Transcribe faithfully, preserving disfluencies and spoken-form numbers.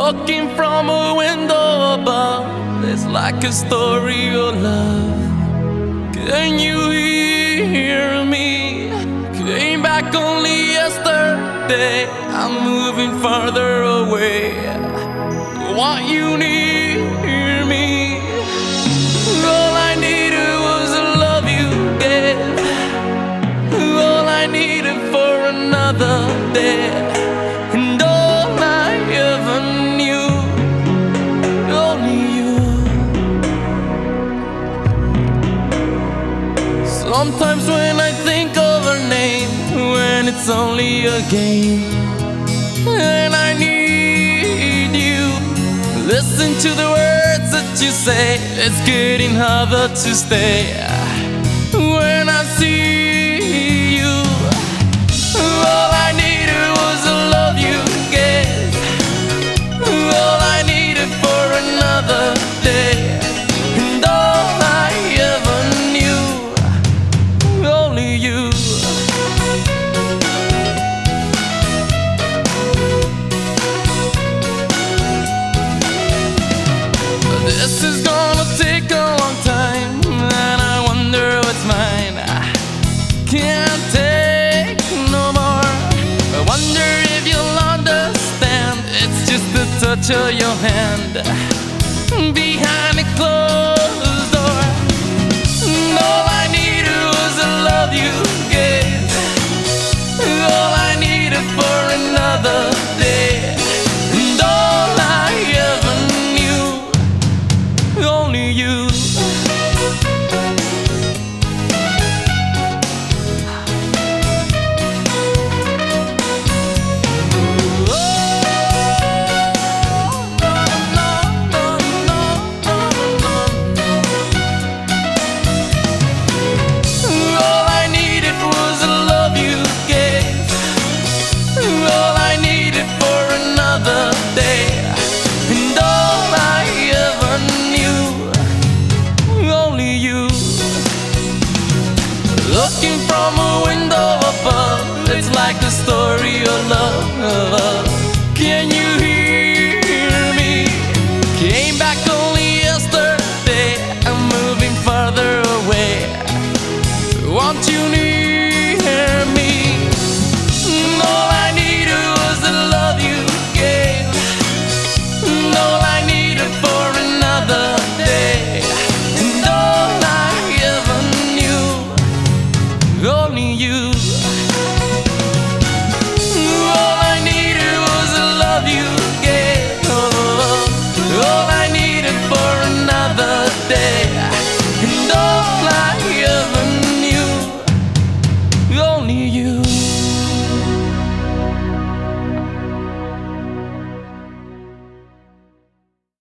Looking from a window above, it's like a story of love. Can you hear me? Came back only yesterday. I'm moving farther away. Want you near me? All I needed was a love you gave. All I needed for another day. And all I ever knew, only you. Sometimes when I think of her name, when it's only a game, and I need you, listen to the words that you say. It's getting harder to stay when I see you. All I needed was a love you gave. All I needed for another day. And all I ever knew, only you. This is gonna take a long time, and I wonder what's mine. I can't take no more. I wonder if you'll understand. It's just the touch of your hand behind a closed door. And all I needed was a love you gave. All I needed for another day. And all I ever knew, only you. All I needed was a love you gave. All I needed for another day. And all I ever knew, only you. Looking from a window above, it's like a story of love. Can you